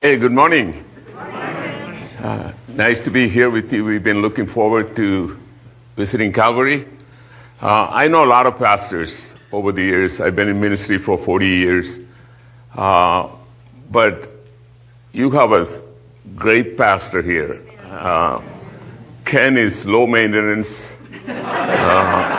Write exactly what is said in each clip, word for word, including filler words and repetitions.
Hey, good morning. Good morning. Uh, nice to be here with you. We've been looking forward to visiting Calvary. Uh, I know a lot of pastors over the years. I've been in ministry for forty years. Uh, but you have a great pastor here. Uh, Ken is low maintenance. Uh,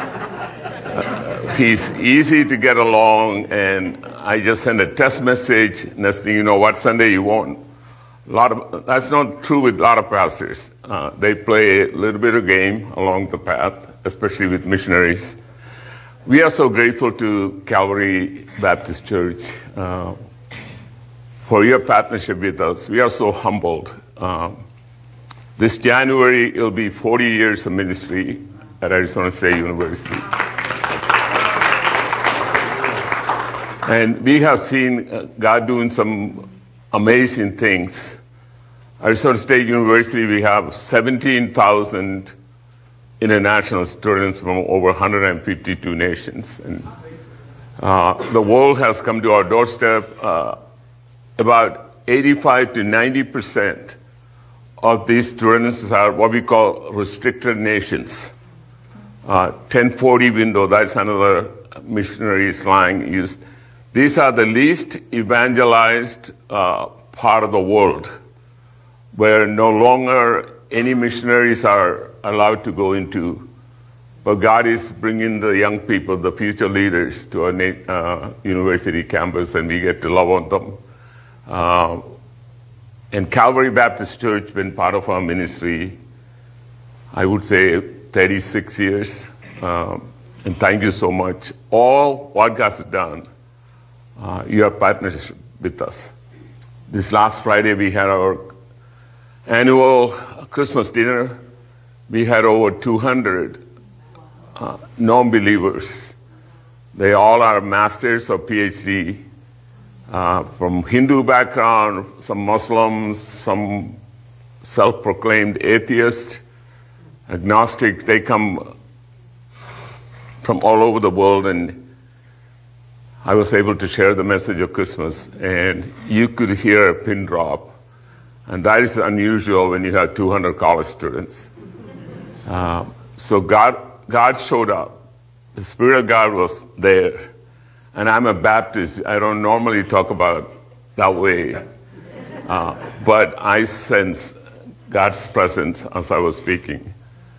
he's easy to get along, and I just send a text message. Next thing you know, what Sunday you won't. A lot of that's not true with a lot of pastors. Uh, they play a little bit of game along the path, especially with missionaries. We are so grateful to Calvary Baptist Church uh, for your partnership with us. We are so humbled. Um, this January, it'll be forty years of ministry at Arizona State University. And we have seen God doing some amazing things. Arizona State University, we have seventeen thousand international students from over one hundred fifty-two nations. And uh, the world has come to our doorstep. Uh, about eighty-five to ninety percent of these students are what we call restricted nations. Uh, ten forty window, that's another missionary slang used. These are the least evangelized uh, part of the world, where no longer any missionaries are allowed to go into. But God is bringing the young people, the future leaders, to our uh, university campus, and we get to love on them. Uh, and Calvary Baptist Church been part of our ministry, I would say, thirty-six years. Uh, and thank you so much. All what God has done, Uh, you have partnership with us. This last Friday, we had our annual Christmas dinner. We had over two hundred uh, non-believers. They all are masters or P H D uh, from Hindu background, some Muslims, some self-proclaimed atheists, agnostics. They come from all over the world, and I was able to share the message of Christmas, and you could hear a pin drop. And that is unusual when you have two hundred college students. Uh, so God, God showed up. The Spirit of God was there. And I'm a Baptist. I don't normally talk about that way. Uh, but I sense God's presence as I was speaking.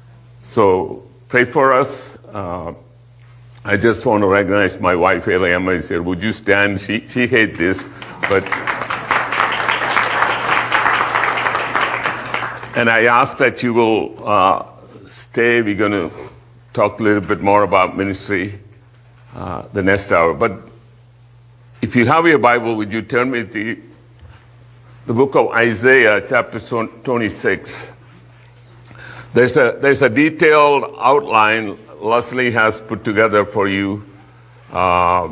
So pray for us. Uh, I just want to recognize my wife, Eliama. He said, would you stand? She she hates this, but... And I ask that you will uh, stay. We're going to talk a little bit more about ministry uh, the next hour. But if you have your Bible, would you turn me to the book of Isaiah, chapter twenty-six. There's a, there's a detailed outline Leslie has put together for you. Uh,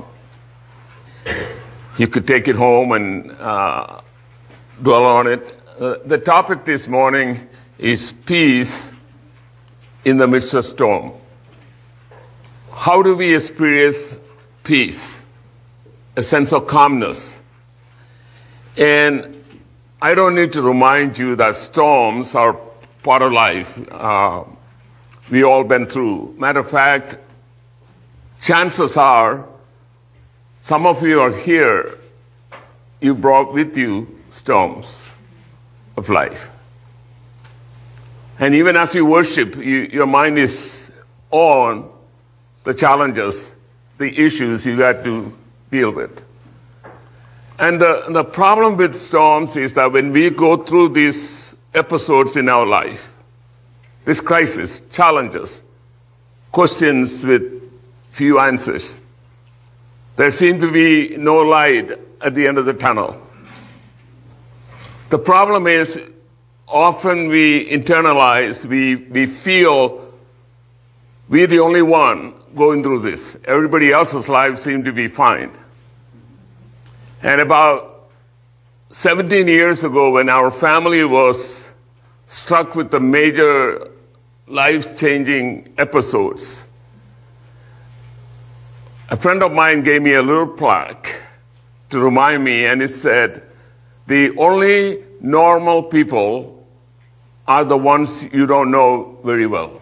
you could take it home and uh, dwell on it. Uh, the topic this morning is peace in the midst of storm. How do we experience peace? A sense of calmness. And I don't need to remind you that storms are part of life. Uh, we all been through. Matter of fact, chances are some of you are here, you brought with you storms of life. And even as you worship, you, your mind is on the challenges, the issues you got to deal with. And the, the problem with storms is that when we go through these episodes in our life, this crisis, challenges, questions with few answers, there seems to be no light at the end of the tunnel. The problem is often we internalize, we, we feel we're the only one going through this. Everybody else's life seems to be fine. And about seventeen years ago, when our family was struck with the major life-changing episodes, a friend of mine gave me a little plaque to remind me, and it said, the only normal people are the ones you don't know very well.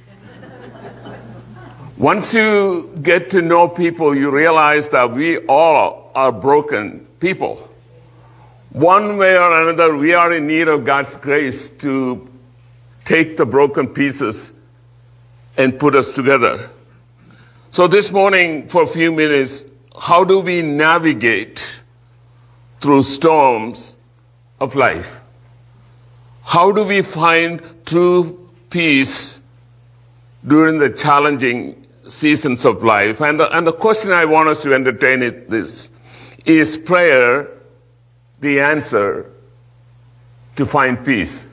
Once you get to know people, you realize that we all are broken people. One way or another, we are in need of God's grace to take the broken pieces and put us together. So this morning, for a few minutes, how do we navigate through storms of life? How do we find true peace during the challenging seasons of life? And the, and the question I want us to entertain is this: is prayer the answer to find peace?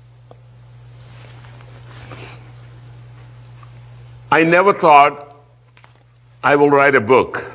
I never thought I will write a book.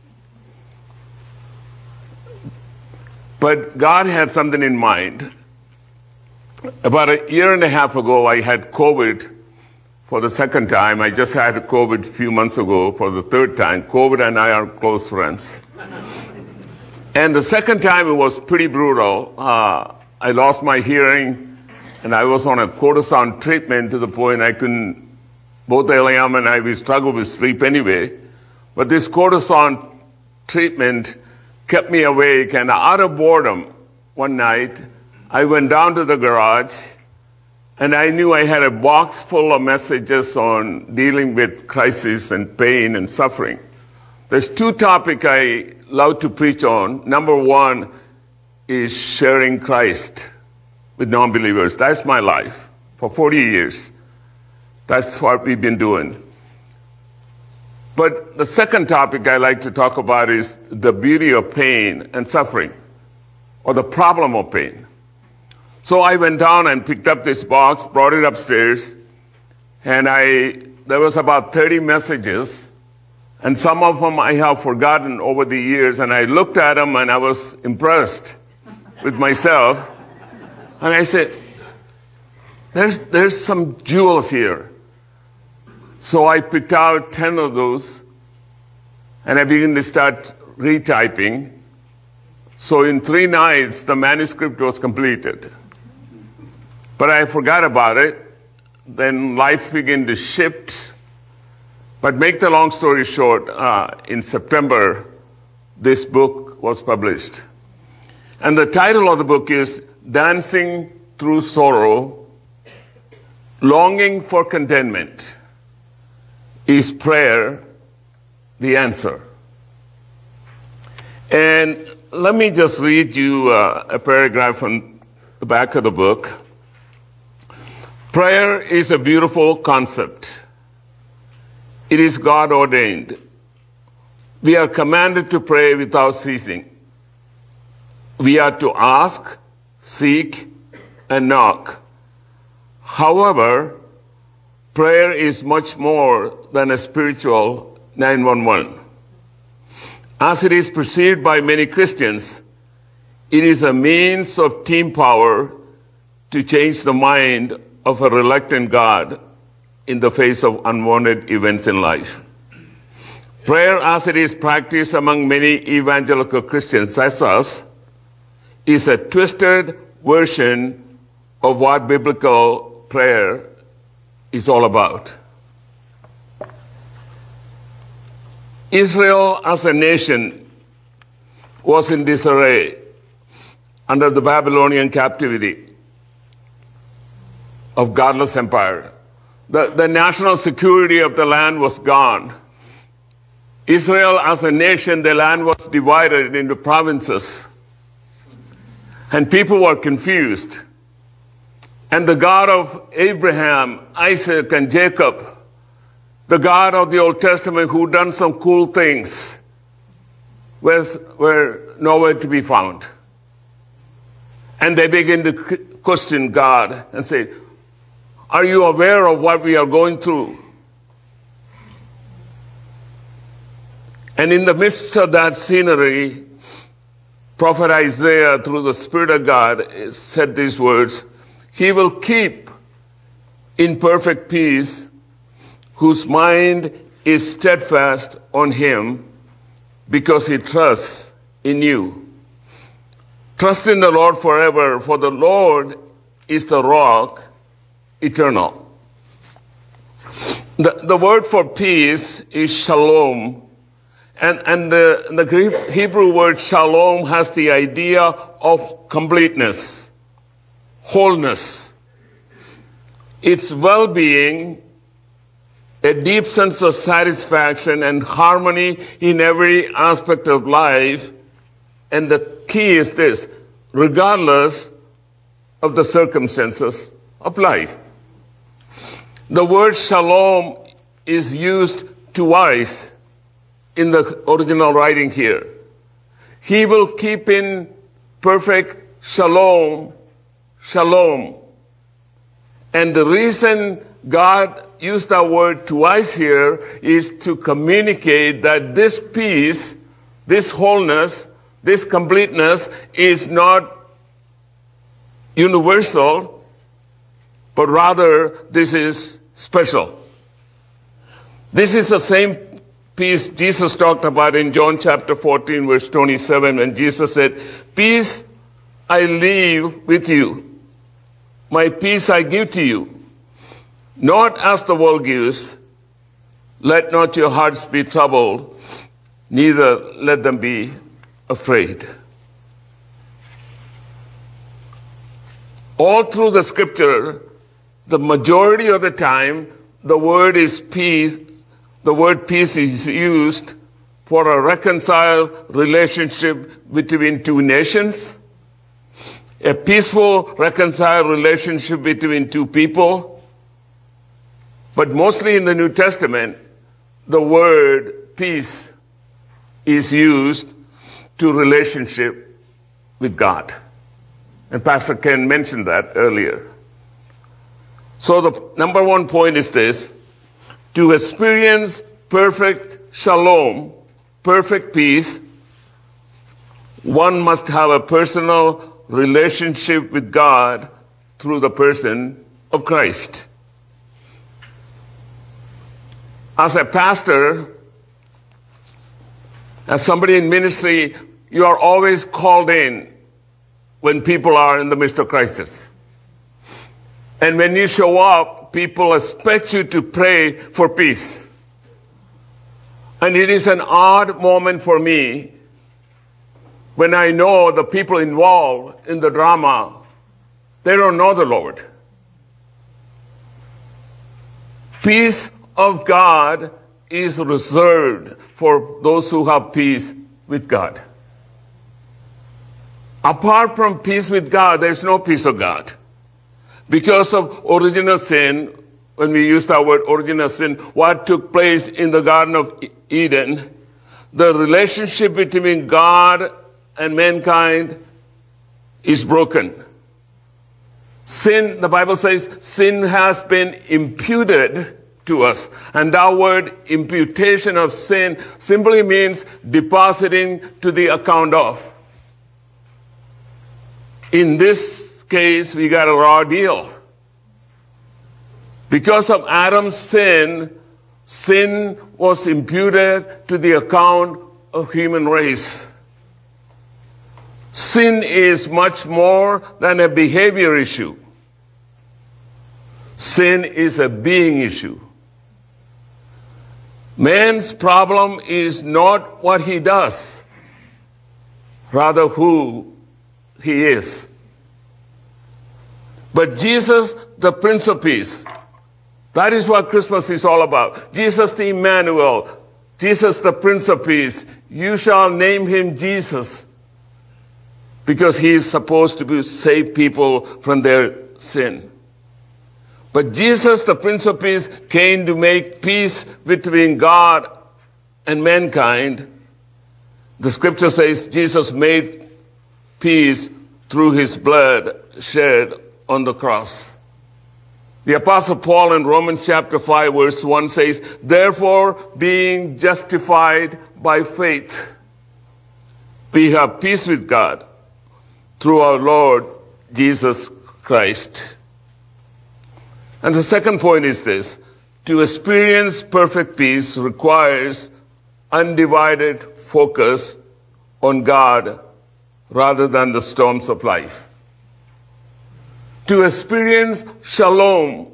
But God had something in mind. About a year and a half ago, I had COVID for the second time. I just had COVID a few months ago for the third time. COVID and I are close friends. And the second time, it was pretty brutal. Uh, I lost my hearing, and I was on a cortisone treatment to the point I couldn't, both Eliam and I, we struggled with sleep anyway. But this cortisone treatment kept me awake, and out of boredom, one night, I went down to the garage, and I knew I had a box full of messages on dealing with crisis and pain and suffering. There's two topics I love to preach on. Number one is sharing Christ with non-believers. That's my life for forty years. That's what we've been doing. But the second topic I like to talk about is the beauty of pain and suffering, or the problem of pain. So I went down and picked up this box, brought it upstairs, and I there was about thirty messages, and some of them I have forgotten over the years, and I looked at them and I was impressed with myself. And I said, there's, there's some jewels here. So I picked out ten of those, and I began to start retyping. So in three nights, the manuscript was completed. But I forgot about it. Then life began to shift. But make the long story short, uh, in September, this book was published. And the title of the book is Dancing Through Sorrow, Longing for Contentment. Is prayer the answer? And let me just read you uh, a paragraph from the back of the book. Prayer is a beautiful concept. It is God ordained. We are commanded to pray without ceasing. We are to ask, seek, and knock. However, prayer is much more than a spiritual nine one one. As it is perceived by many Christians, it is a means of team power to change the mind of a reluctant God in the face of unwanted events in life. Prayer, as it is practiced among many evangelical Christians as us, is a twisted version of what biblical prayer is all about. Israel as a nation was in disarray under the Babylonian captivity of godless empire. The, the national security of the land was gone. Israel as a nation, the land was divided into provinces, and people were confused. And the God of Abraham, Isaac, and Jacob, the God of the Old Testament who done some cool things, was, were nowhere to be found. And they begin to question God and say, are you aware of what we are going through? And in the midst of that scenery, Prophet Isaiah, through the Spirit of God, said these words: He will keep in perfect peace whose mind is steadfast on him because he trusts in you. Trust in the Lord forever, for the Lord is the rock eternal. The, the word for peace is shalom. And, and the, the Greek, Hebrew word shalom has the idea of completeness, wholeness. It's well-being, a deep sense of satisfaction and harmony in every aspect of life. And the key is this: regardless of the circumstances of life. The word shalom is used twice in the original writing here. He will keep in perfect shalom, shalom. And the reason God used that word twice here is to communicate that this peace, this wholeness, this completeness is not universal, but rather this is special. This is the same peace Jesus talked about in John chapter fourteen, verse twenty-seven, when Jesus said, "Peace I leave with you. My peace I give to you. Not as the world gives. Let not your hearts be troubled, neither let them be afraid." All through the scripture, the majority of the time, the word is peace. The word peace is used for a reconciled relationship between two nations, a peaceful, reconciled relationship between two people. But mostly in the New Testament, the word peace is used to relationship with God. And Pastor Ken mentioned that earlier. So the number one point is this: to experience perfect shalom, perfect peace, one must have a personal relationship with God through the person of Christ. As a pastor, as somebody in ministry, you are always called in when people are in the midst of crisis. And when you show up, people expect you to pray for peace. And it is an odd moment for me when I know the people involved in the drama, they don't know the Lord. Peace of God is reserved for those who have peace with God. Apart from peace with God, there is no peace of God. Because of original sin, when we use that word original sin, what took place in the Garden of Eden, the relationship between God and mankind is broken. Sin, the Bible says, sin has been imputed to us. And that word imputation of sin simply means depositing to the account of. In this case, we got a raw deal. Because of Adam's sin, sin was imputed to the account of human race. Sin is much more than a behavior issue. Sin is a being issue. Man's problem is not what he does, rather who he is. But Jesus, the Prince of Peace, that is what Christmas is all about. Jesus the Emmanuel, Jesus the Prince of Peace. You shall name him Jesus, because he is supposed to be, save people from their sin. But Jesus, the Prince of Peace, came to make peace between God and mankind. The scripture says Jesus made peace through his blood shed on the cross. The Apostle Paul in Romans chapter five verse one says, "Therefore, being justified by faith, we have peace with God through our Lord Jesus Christ." And the second point is this: to experience perfect peace requires undivided focus on God rather than the storms of life. To experience shalom,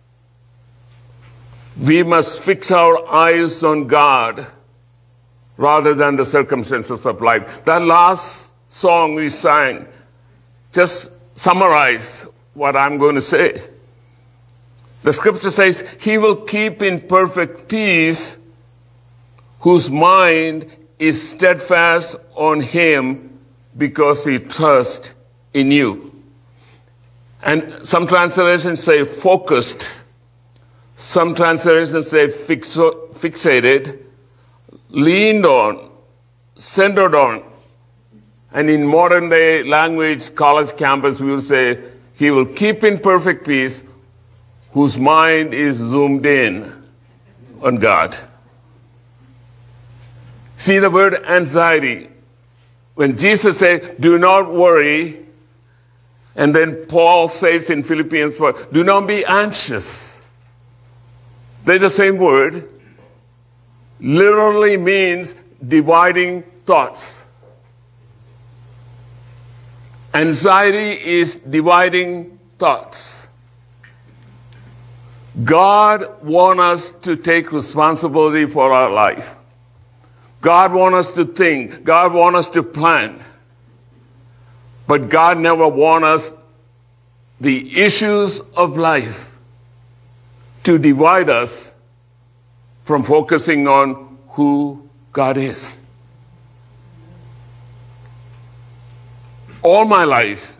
we must fix our eyes on God rather than the circumstances of life. That last song we sang just summarize what I'm going to say. The scripture says, he will keep in perfect peace whose mind is steadfast on him because he trusts in you. And some translations say focused. Some translations say fixo- fixated, leaned on, centered on. And in modern day language, college campus, we will say, he will keep in perfect peace whose mind is zoomed in on God. See the word anxiety. When Jesus said, do not worry, and then Paul says in Philippians four, do not be anxious. They're the same word. Literally means dividing thoughts. Anxiety is dividing thoughts. God wants us to take responsibility for our life. God wants us to think. God wants us to plan. But God never wants us, the issues of life, to divide us from focusing on who God is. All my life,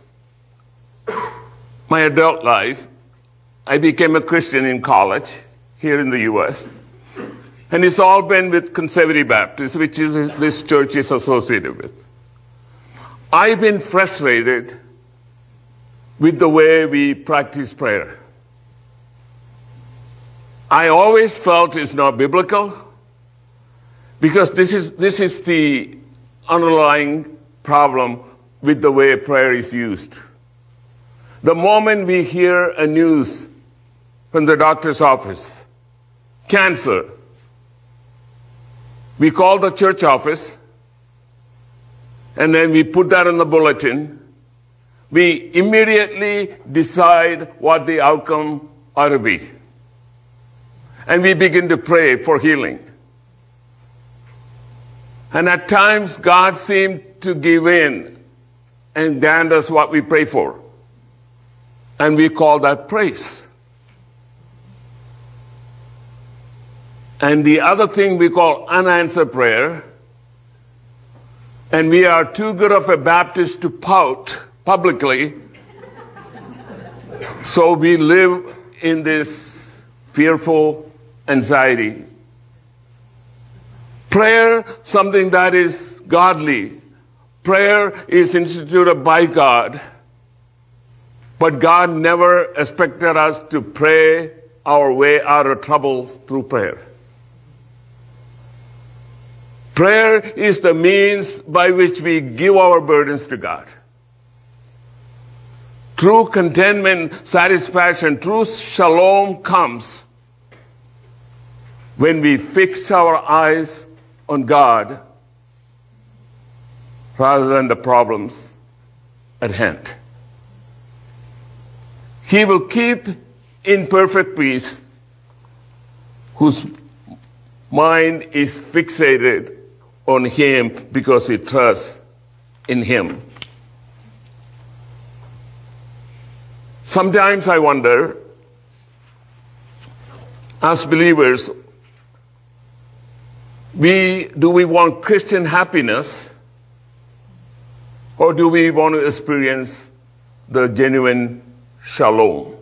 my adult life, I became a Christian in college here in the U S And it's all been with Conservative Baptists, which is this church is associated with. I've been frustrated with the way we practice prayer. I always felt it's not biblical because this is, this is the underlying problem with the way prayer is used. The moment we hear a news from the doctor's office, cancer, we call the church office, and then we put that in the bulletin. We immediately decide what the outcome ought to be. And we begin to pray for healing. And at times, God seemed to give in and grant us what we pray for. And we call that praise. And the other thing we call unanswered prayer, and we are too good of a Baptist to pout publicly, so we live in this fearful anxiety. Prayer, something that is godly. Prayer is instituted by God. But God never expected us to pray our way out of troubles through prayer. Prayer is the means by which we give our burdens to God. True contentment, satisfaction, true shalom comes when we fix our eyes on God rather than the problems at hand. He will keep in perfect peace whose mind is fixated on him because he trusts in him. Sometimes I wonder, as believers, we do we want Christian happiness, or do we want to experience the genuine shalom?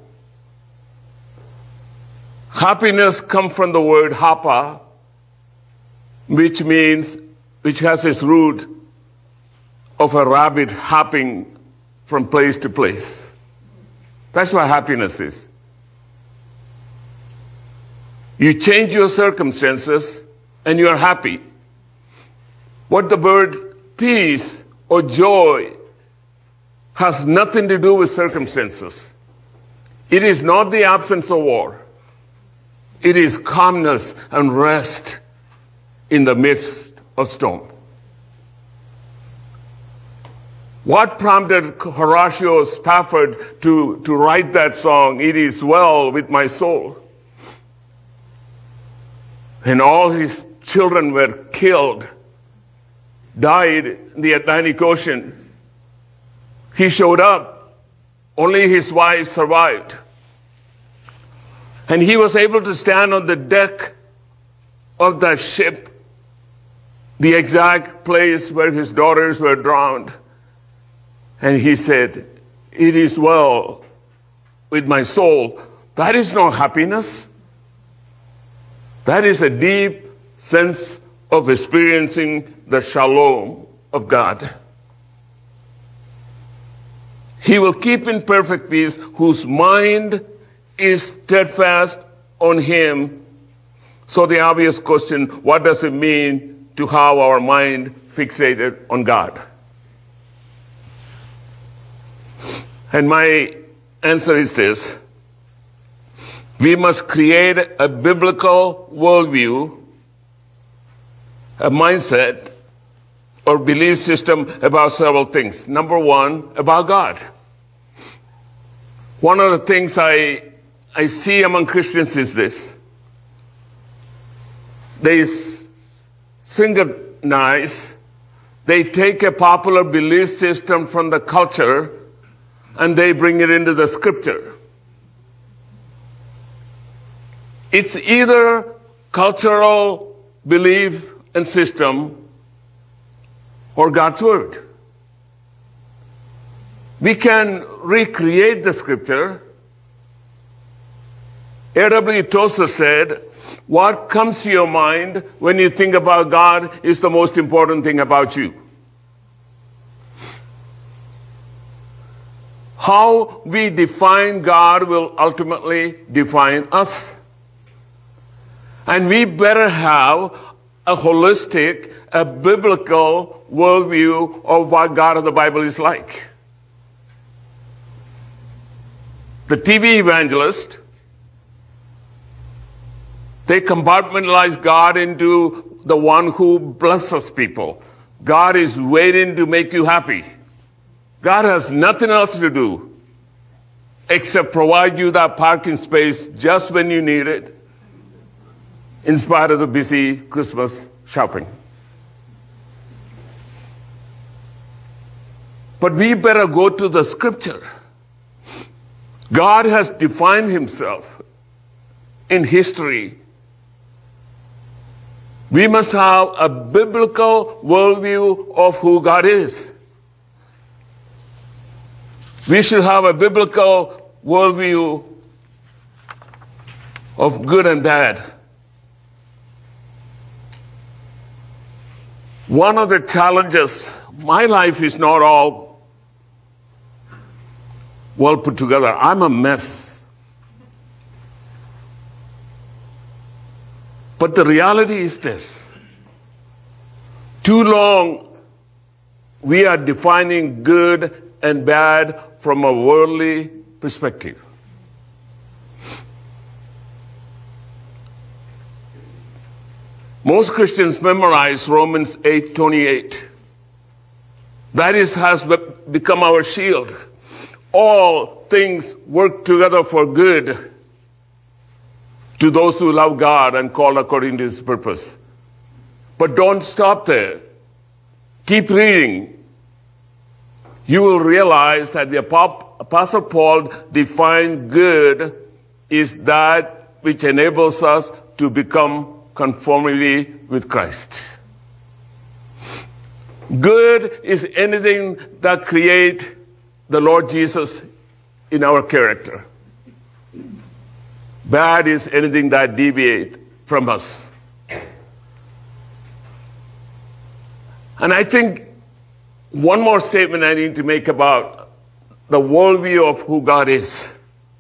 Happiness comes from the word hapa, which means, which has its root of a rabbit hopping from place to place. That's what happiness is. You change your circumstances and you are happy. What the word peace or joy has nothing to do with circumstances. It is not the absence of war. It is calmness and rest in the midst of storm. What prompted Horatio Spafford to, to write that song, "It Is Well With My Soul"? And all his children were killed, died in the Atlantic Ocean. He showed up. Only his wife survived. And he was able to stand on the deck of that ship, the exact place where his daughters were drowned. And he said, "It is well with my soul." That is not happiness. That is a deep sense of experiencing the shalom of God. He will keep in perfect peace whose mind is steadfast on him. So the obvious question, what does it mean to have our mind fixated on God? And my answer is this: we must create a biblical worldview, a mindset, or belief system about several things. Number one, about God. One of the things I, I see among Christians is this. They synchronize, they take a popular belief system from the culture and they bring it into the scripture. It's either cultural belief and system or God's word. We can recreate the scripture. A W Tozer said, "What comes to your mind when you think about God is the most important thing about you." How we define God will ultimately define us. And we better have a holistic, a biblical worldview of what God of the Bible is like. The T V evangelist, they compartmentalize God into the one who blesses people. God is waiting to make you happy. God has nothing else to do except provide you that parking space just when you need it, in spite of the busy Christmas shopping. But we better go to the scripture. God has defined himself in history. We must have a biblical worldview of who God is. We should have a biblical worldview of good and bad. One of the challenges, my life is not all well put together. I'm a mess. But the reality is this. Too long, we are defining good and bad from a worldly perspective. Most Christians memorize Romans eight twenty-eight. That is, has become our shield. All things work together for good to those who love God and called according to his purpose. But don't stop there. Keep reading. You will realize that the Apostle Paul defined good is that which enables us to become conformity with Christ. Good is anything that creates the Lord Jesus in our character. Bad is anything that deviates from us. And I think one more statement I need to make about the worldview of who God is.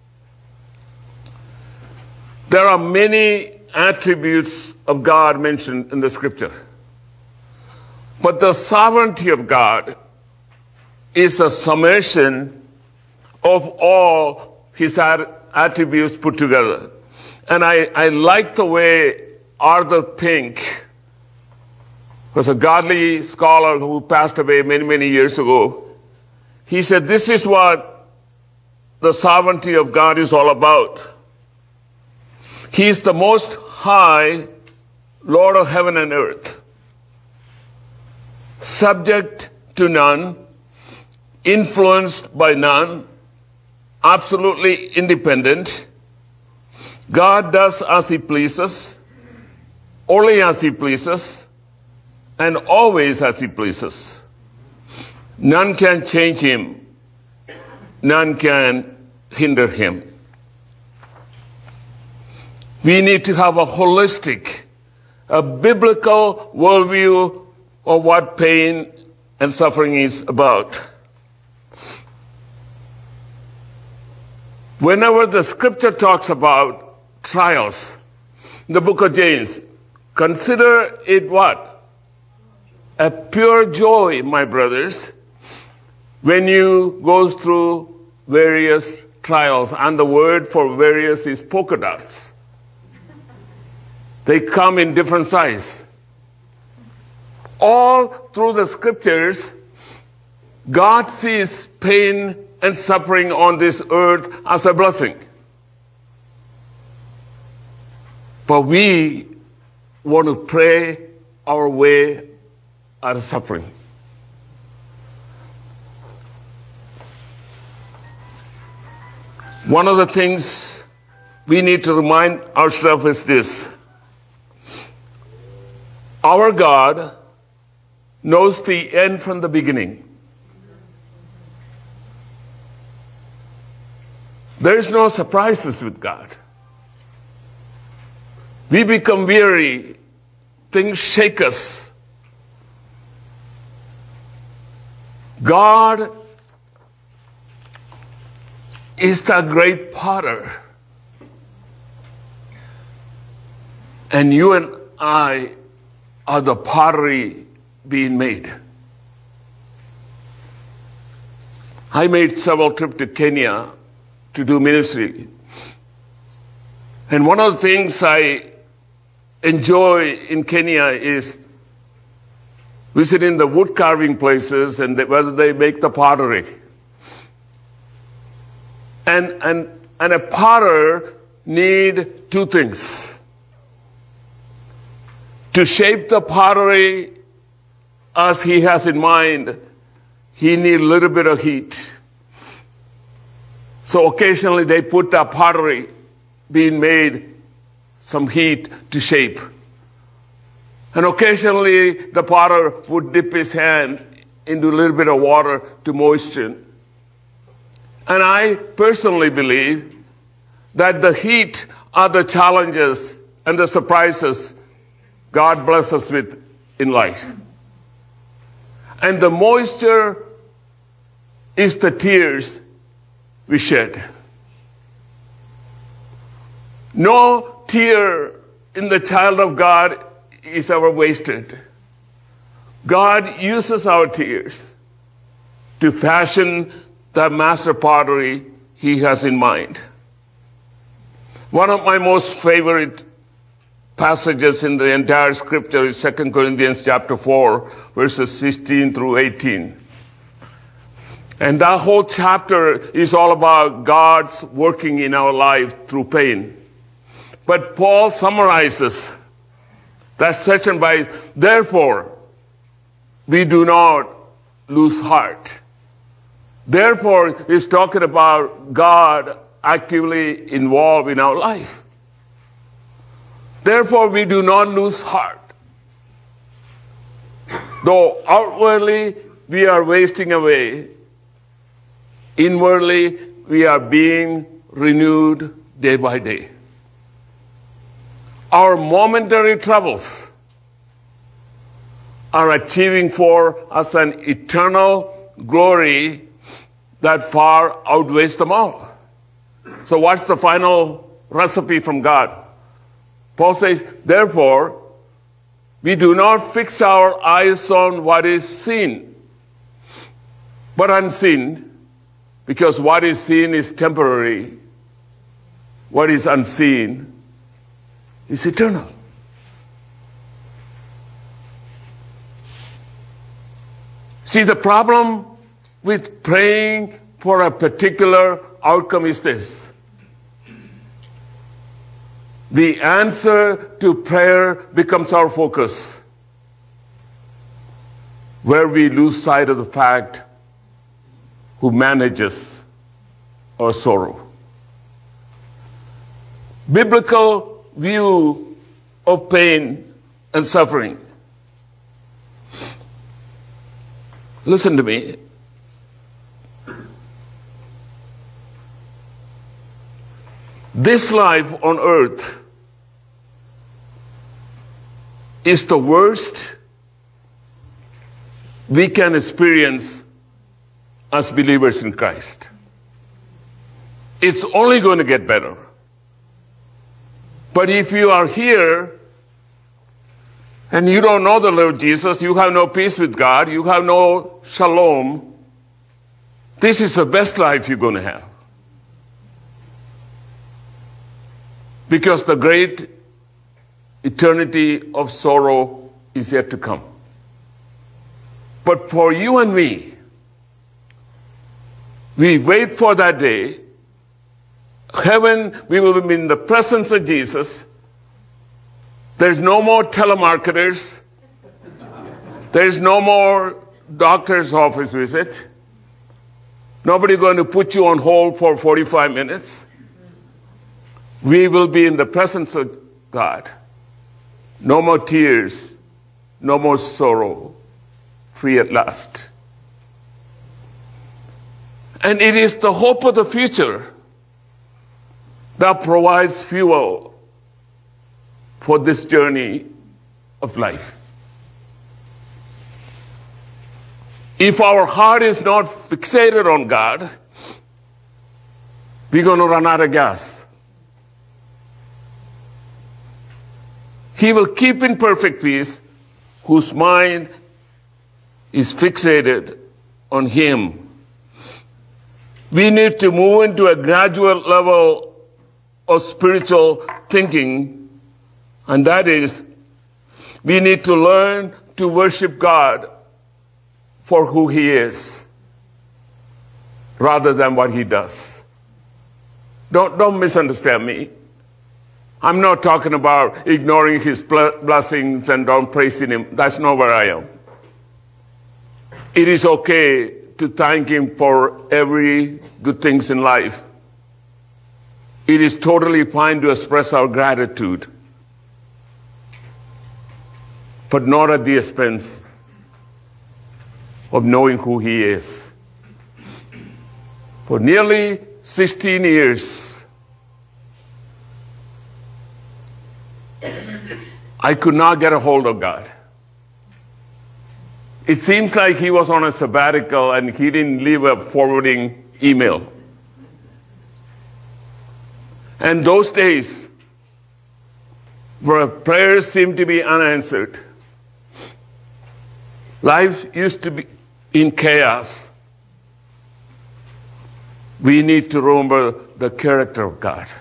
There are many attributes of God mentioned in the scripture. But the sovereignty of God is a summation of all his attributes put together. And I, I like the way Arthur Pink, was a godly scholar who passed away many, many years ago, he said, this is what the sovereignty of God is all about. He is the most high Lord of heaven and earth, subject to none, influenced by none, absolutely independent. God does as he pleases, only as he pleases, and always as he pleases. None can change him. None can hinder him. We need to have a holistic, a biblical worldview of what pain and suffering is about. Whenever the scripture talks about trials, in the book of James, consider it what? A pure joy, my brothers, when you go through various trials. And the word for various is polka dots. They come in different size. All through the scriptures, God sees pain and suffering on this earth as a blessing. But we want to pray our way out of suffering. One of the things we need to remind ourselves is this. Our God knows the end from the beginning. There is no surprises with God. We become weary. Things shake us. God is the great potter. And you and I are the pottery being made. I made several trips to Kenya to do ministry. And one of the things I enjoy in Kenya is visiting the wood carving places and whether they make the pottery. And, and, and a potter need two things. To shape the pottery as he has in mind, he need a little bit of heat. So occasionally they put the pottery being made some heat to shape. And occasionally the potter would dip his hand into a little bit of water to moisten. And I personally believe that the heat are the challenges and the surprises God bless us with in life. And the moisture is the tears we shed. No tear in the child of God is ever wasted. God uses our tears to fashion the master pottery he has in mind. One of my most favorite passages in the entire scripture is Second Corinthians chapter four, verses sixteen through eighteen. And that whole chapter is all about God's working in our life through pain. But Paul summarizes that section by, therefore, we do not lose heart. Therefore, he's talking about God actively involved in our life. Therefore, we do not lose heart. Though outwardly we are wasting away, inwardly we are being renewed day by day. Our momentary troubles are achieving for us an eternal glory that far outweighs them all. So what's the final recipe from God? Paul says, therefore, we do not fix our eyes on what is seen, but unseen, because what is seen is temporary. What is unseen is eternal. See, the problem with praying for a particular outcome is this. The answer to prayer becomes our focus, where we lose sight of the fact who manages our sorrow. Biblical view of pain and suffering. Listen to me. This life on earth is the worst we can experience as believers in Christ. It's only going to get better. But if you are here and you don't know the Lord Jesus, you have no peace with God, you have no shalom, this is the best life you're going to have. Because the great eternity of sorrow is yet to come. But for you and me, we wait for that day. Heaven, we will be in the presence of Jesus. There's no more telemarketers. There's no more doctor's office visit. Nobody going to put you on hold for forty-five minutes. We will be in the presence of God. No more tears, no more sorrow, free at last. And it is the hope of the future that provides fuel for this journey of life. If our heart is not fixated on God, we're going to run out of gas. He will keep in perfect peace whose mind is fixated on Him. We need to move into a gradual level of spiritual thinking, and that is, we need to learn to worship God for who He is, rather than what He does. Don't, don't misunderstand me. I'm not talking about ignoring His blessings and don't praising Him. That's not where I am. It is okay to thank Him for every good things in life. It is totally fine to express our gratitude, but not at the expense of knowing who He is. For nearly sixteen years, I could not get a hold of God. It seems like He was on a sabbatical and He didn't leave a forwarding email. And those days where prayers seemed to be unanswered, life used to be in chaos, we need to remember the character of God.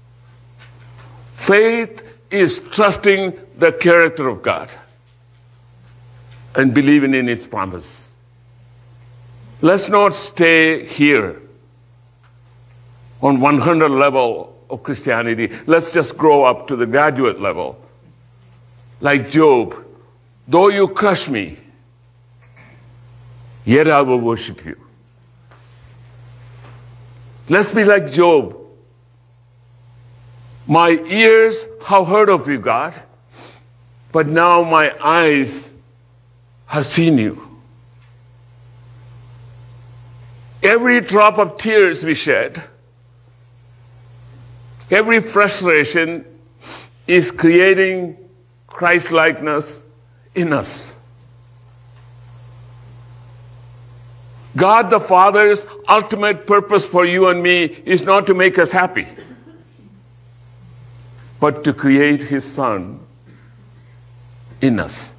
Faith is trusting the character of God and believing in its promise. Let's not stay here on one hundred level of Christianity. Let's just grow up to the graduate level. Like Job, though you crush me, yet I will worship you. Let's be like Job. My ears have heard of you, God, but now my eyes have seen you. Every drop of tears we shed, every frustration is creating Christ-likeness in us. God the Father's ultimate purpose for you and me is not to make us happy, but to create His Son in us.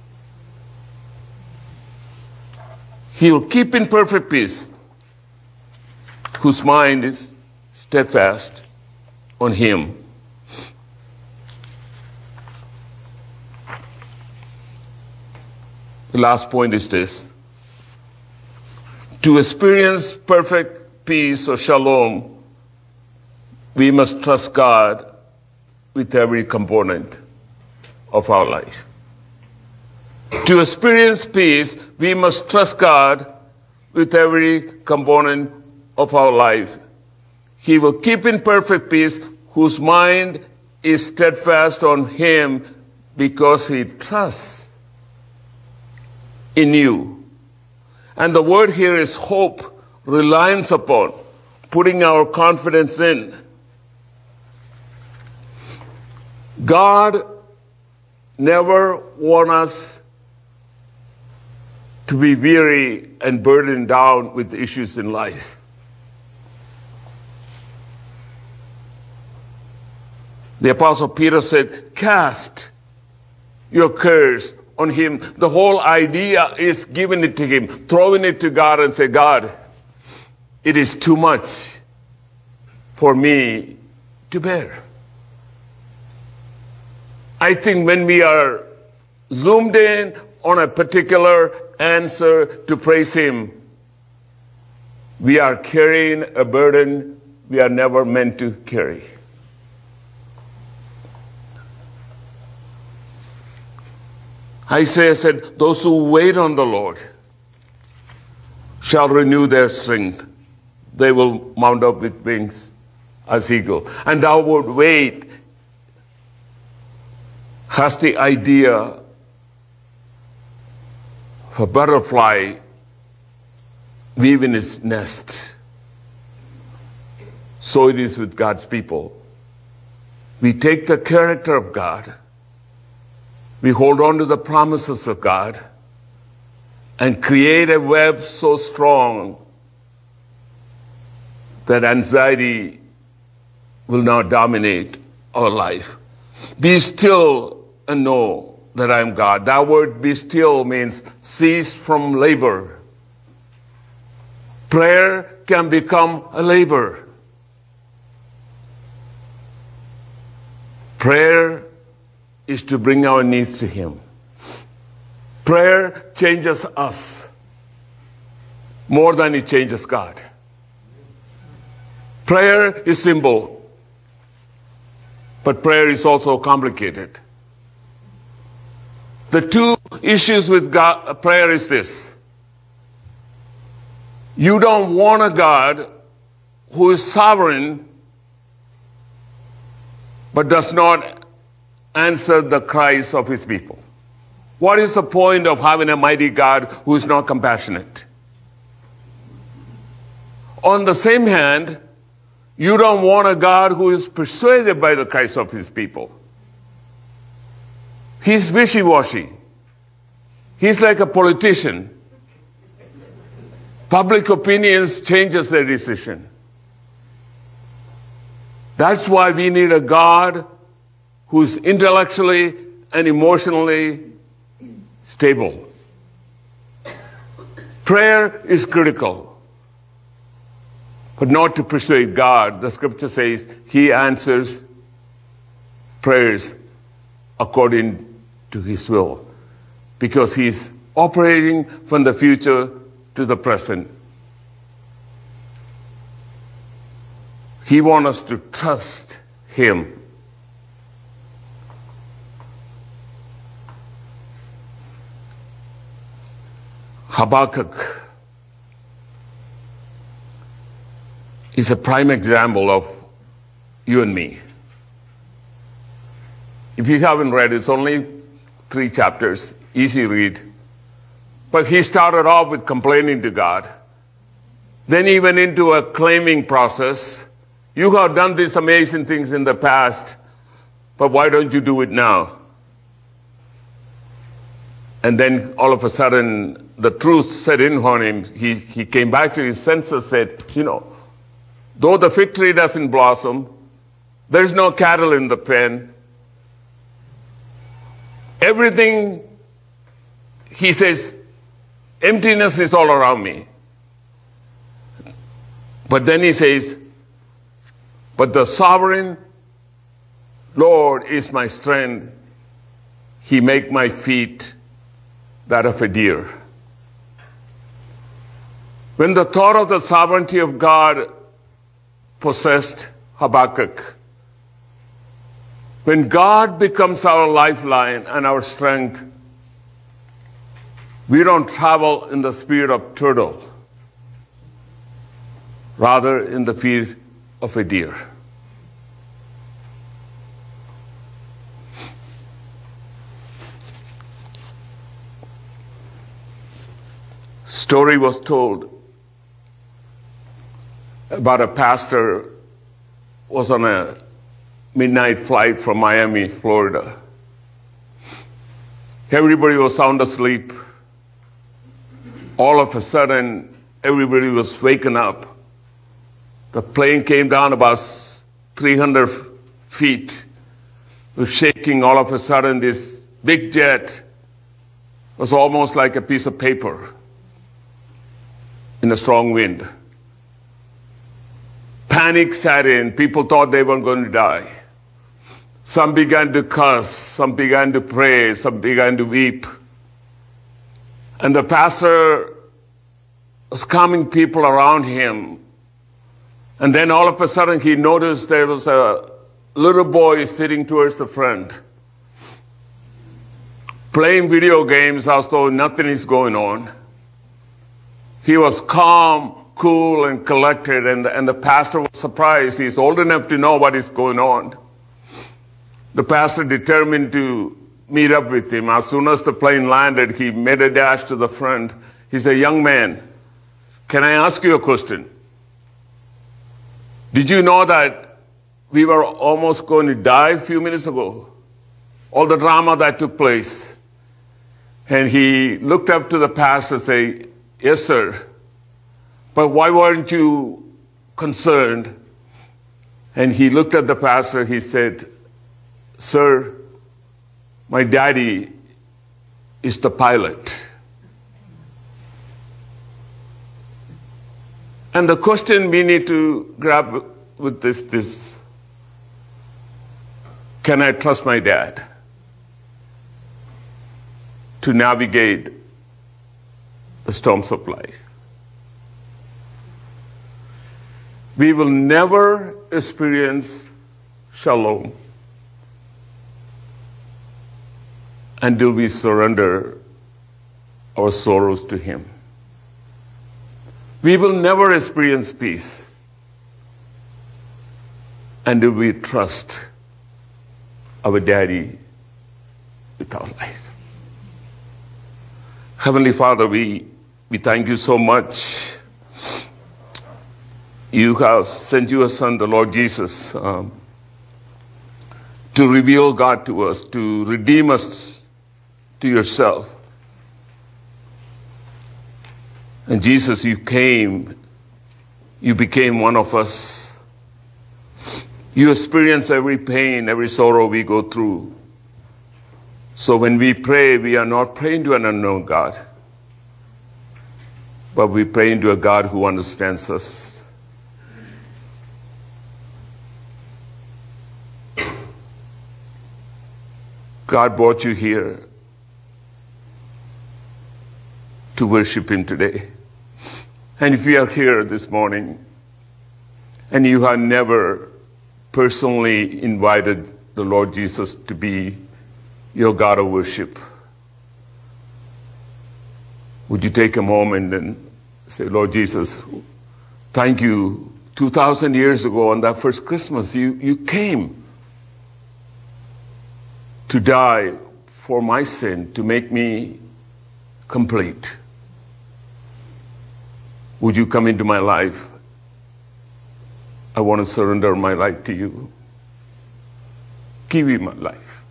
He will keep in perfect peace whose mind is steadfast on Him. The last point is this. To experience perfect peace or shalom, we must trust God with every component of our life. To experience peace, we must trust God with every component of our life. He will keep in perfect peace whose mind is steadfast on him because he trusts in you. And the word here is hope, reliance upon, putting our confidence in. God never wants us to be weary and burdened down with issues in life. The Apostle Peter said, cast your cares on him. The whole idea is giving it to him, throwing it to God and say, God, it is too much for me to bear. I think when we are zoomed in on a particular answer to praise him, we are carrying a burden we are never meant to carry. Isaiah said, those who wait on the Lord shall renew their strength. They will mount up with wings as eagle. And thou would wait has the idea of a butterfly weaving its nest. So it is with God's people. We take the character of God, we hold on to the promises of God, and create a web so strong that anxiety will not dominate our life. Be still and know that I am God. That word be still means cease from labor. Prayer can become a labor. Prayer is to bring our needs to him. Prayer changes us more than it changes God. Prayer is simple, but prayer is also complicated. The two issues with God, prayer is this. You don't want a God who is sovereign but does not answer the cries of his people. What is the point of having a mighty God who is not compassionate? On the same hand, you don't want a God who is persuaded by the cries of his people. He's wishy-washy. He's like a politician. Public opinions changes their decision. That's why we need a God who's intellectually and emotionally stable. Prayer is critical, but not to persuade God. The scripture says he answers prayers according to his will, because he's operating from the future to the present. He wants us to trust him. Habakkuk is a prime example of you and me. If you haven't read, it's only three chapters, easy read. But he started off with complaining to God. Then he went into a claiming process. You have done these amazing things in the past, but why don't you do it now? And then all of a sudden, the truth set in on him. He, he came back to his senses, said, you know, though the fig tree doesn't blossom, there's no cattle in the pen. Everything, he says, emptiness is all around me. But then he says, but the sovereign Lord is my strength. He make my feet that of a deer. When the thought of the sovereignty of God possessed Habakkuk, when God becomes our lifeline and our strength, we don't travel in the spirit of turtle, rather in the feet of a deer. Story was told about a pastor was on a midnight flight from Miami, Florida. Everybody was sound asleep. All of a sudden, everybody was waking up. The plane came down about three hundred feet. It was shaking. All of a sudden, this big jet was almost like a piece of paper in a strong wind. Panic set in. People thought they were going to die. Some began to curse. Some began to pray. Some began to weep. And the pastor was calming people around him. And then all of a sudden he noticed there was a little boy sitting towards the front, playing video games as though nothing is going on. He was calm, cool, and collected, and, and the pastor was surprised. He's old enough to know what is going on. The pastor determined to meet up with him. As soon as the plane landed, he made a dash to the front. He said, "Young man, can I ask you a question? Did you know that we were almost going to die a few minutes ago? All the drama that took place." And he looked up to the pastor and said, "Yes, sir. But why weren't you concerned?" And he looked at the pastor. He said, "Sir, my daddy is the pilot." And the question we need to grab with this, this, can I trust my dad to navigate the storms of life? We will never experience shalom until we surrender our sorrows to him. We will never experience peace until we trust our daddy with our life. Heavenly Father, we, we thank you so much. You have sent your Son, the Lord Jesus, um, to reveal God to us, to redeem us to yourself. And Jesus, you came, you became one of us. You experience every pain, every sorrow we go through. So when we pray, we are not praying to an unknown God, but we pray to a God who understands us. God brought you here to worship him today. And if you are here this morning and you have never personally invited the Lord Jesus to be your God of worship, would you take a moment and say, "Lord Jesus, thank you. two thousand years ago on that first Christmas, you, you came to die for my sin, to make me complete. Would you come into my life? I want to surrender my life to you. Give me my life."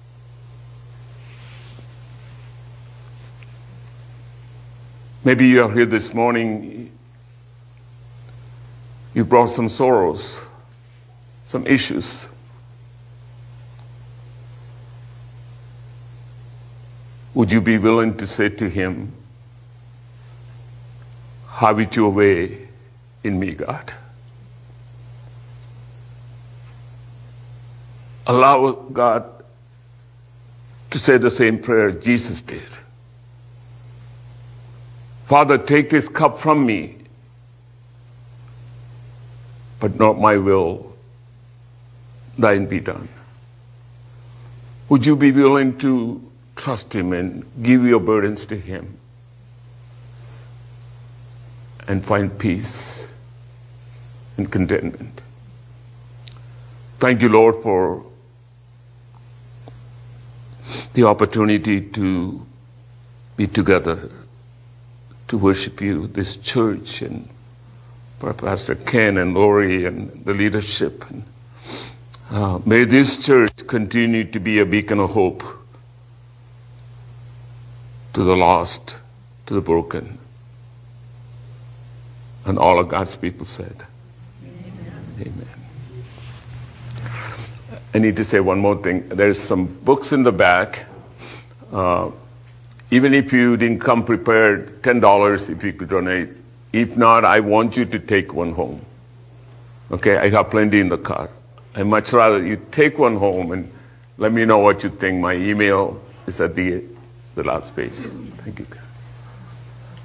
Maybe you are here this morning, you brought some sorrows, some issues. Would you be willing to say to him, "Have it your way in me, God"? Allow God to say the same prayer Jesus did. "Father, take this cup from me, but not my will, thine be done. Would you be willing to trust him and give your burdens to him and find peace and contentment? Thank you, Lord, for the opportunity to be together, to worship you, this church, and for Pastor Ken and Lori and the leadership. Uh, may this church continue to be a beacon of hope to the lost, to the broken. And all of God's people said, Amen. Amen. I need to say one more thing. There's some books in the back. Uh, even if you didn't come prepared, ten dollars if you could donate. If not, I want you to take one home. Okay, I have plenty in the car. I'd much rather you take one home and let me know what you think. My email is at the, the last page. Thank you.